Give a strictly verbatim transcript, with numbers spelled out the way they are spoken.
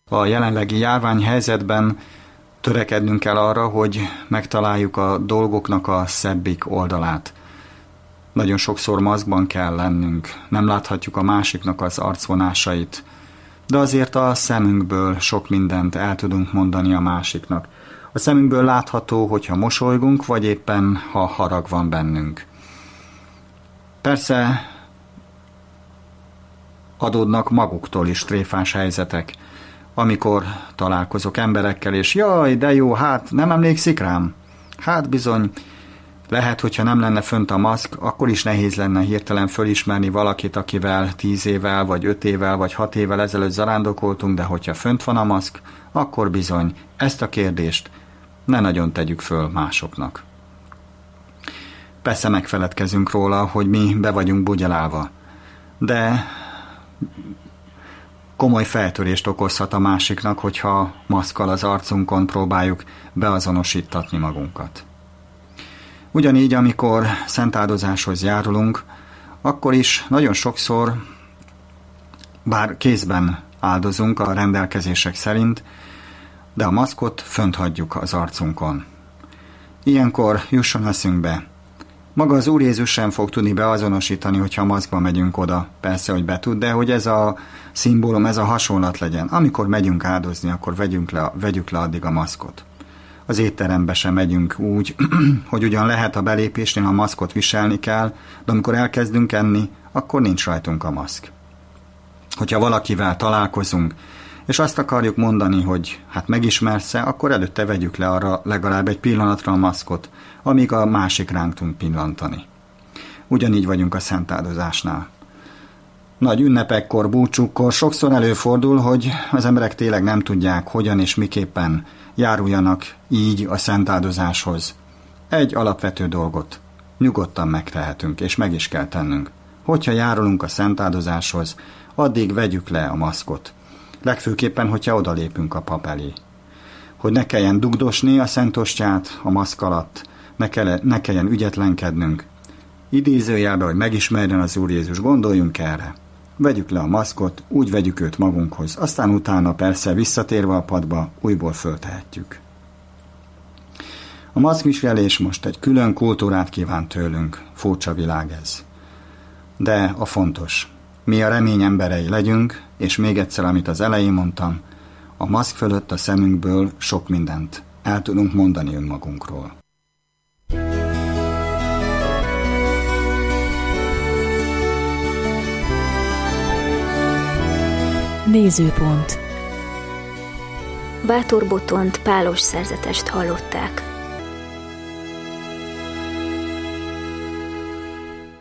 A jelenlegi járványhelyzetben törekednünk kell arra, hogy megtaláljuk a dolgoknak a szebbik oldalát. Nagyon sokszor maszkban kell lennünk, nem láthatjuk a másiknak az arcvonásait, de azért a szemünkből sok mindent el tudunk mondani a másiknak. A szemünkből látható, hogyha mosolygunk, vagy éppen ha harag van bennünk. Persze adódnak maguktól is tréfás helyzetek, amikor találkozok emberekkel, és jaj, de jó, hát nem emlékszik rám? Hát bizony, lehet, hogyha nem lenne fönt a maszk, akkor is nehéz lenne hirtelen fölismerni valakit, akivel tíz évvel, vagy öt évvel, vagy hat évvel ezelőtt zarándokoltunk, de hogyha fönt van a maszk, akkor bizony ezt a kérdést ne nagyon tegyük föl másoknak. Persze megfeledkezünk róla, hogy mi be vagyunk bugyelálva, de komoly feltörést okozhat a másiknak, hogyha maszkkal az arcunkon próbáljuk beazonosítatni magunkat. Ugyanígy, amikor szentáldozáshoz járulunk, akkor is nagyon sokszor, bár kézben áldozunk a rendelkezések szerint, de a maszkot fönt hagyjuk az arcunkon. Ilyenkor jusson eszünkbe, maga az Úr Jézus sem fog tudni beazonosítani, hogyha maszkba megyünk oda. Persze, hogy be tud, de hogy ez a szimbólum, ez a hasonlat legyen. Amikor megyünk áldozni, akkor vegyünk le, vegyük le addig a maszkot. Az étterembe sem megyünk úgy, hogy ugyan lehet a belépésnél a maszkot viselni kell, de amikor elkezdünk enni, akkor nincs rajtunk a maszk. Hogyha valakivel találkozunk, és azt akarjuk mondani, hogy hát megismersz-e, akkor előtte vegyük le arra legalább egy pillanatra a maszkot, amíg a másik ránk tud pillantani. Ugyanígy vagyunk a szentáldozásnál. Nagy ünnepekkor, búcsúkkor sokszor előfordul, hogy az emberek tényleg nem tudják, hogyan és miképpen járuljanak így a szentáldozáshoz. Egy alapvető dolgot nyugodtan megtehetünk, és meg is kell tennünk. Hogyha járulunk a szentáldozáshoz, addig vegyük le a maszkot. Legfőképpen, hogyha odalépünk a pap elé. Hogy ne kelljen dugdosni a szentostját a maszk alatt, ne, kell, ne kelljen ügyetlenkednünk. Idézőjelbe, hogy megismerjen az Úr Jézus, gondoljunk erre. Vegyük le a maszkot, úgy vegyük őt magunkhoz, aztán utána persze visszatérve a padba újból föltehetjük. A maszkviselés most egy külön kultúrát kíván tőlünk, furcsa világ ez. De a fontos, mi a remény emberei legyünk, és még egyszer, amit az elején mondtam, a maszk fölött a szemünkből sok mindent el tudunk mondani önmagunkról. Nézőpont. Bátor Botont pálos szerzetest hallották.